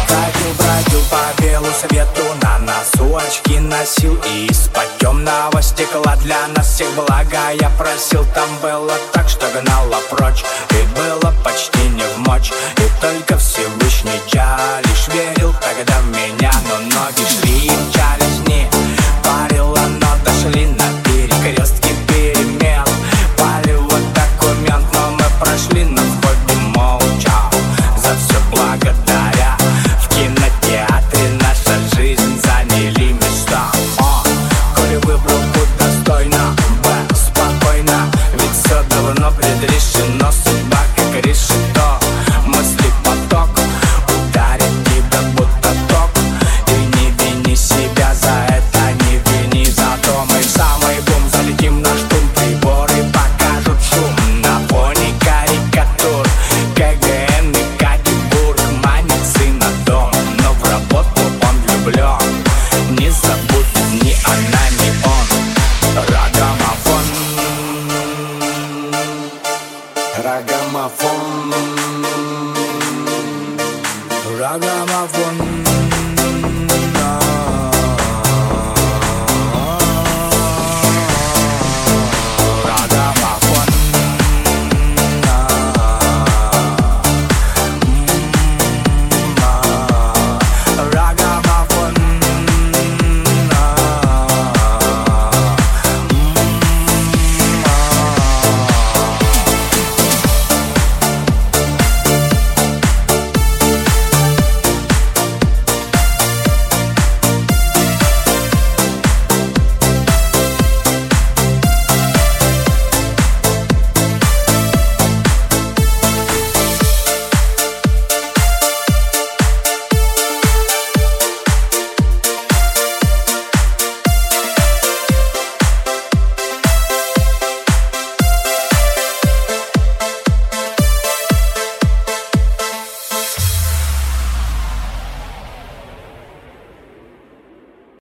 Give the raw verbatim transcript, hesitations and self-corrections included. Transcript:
Бродил, бродил по белу свету, на носу очки носил, и из-под темного стекла для нас всех блага я просил. Там было так, что гнало прочь, и было почти не вмочь, и только Всевышний я лишь верил тогда в меня. Но ноги шли и мчались, не парило, но дошли на перекрестке перемен. Палево документ, но мы прошли на входе молча, за все благодаря. В кинотеатре наша жизнь заняли места. О, коли выбрал путь достойно, Б, спокойно, ведь все давно предрешено. Судьба как решит, то мысли поток ударит тебя будто ток. И не вини себя за это, не вини за то. Мы в самый бум залетим на штурм, приборы покажут шум на фоне карикатур. КГН и Катебург манит сына дом, но в работу он влюблен. Не забудет ни она, ни он. Рагамофон, Рагамофон, Рагамофон.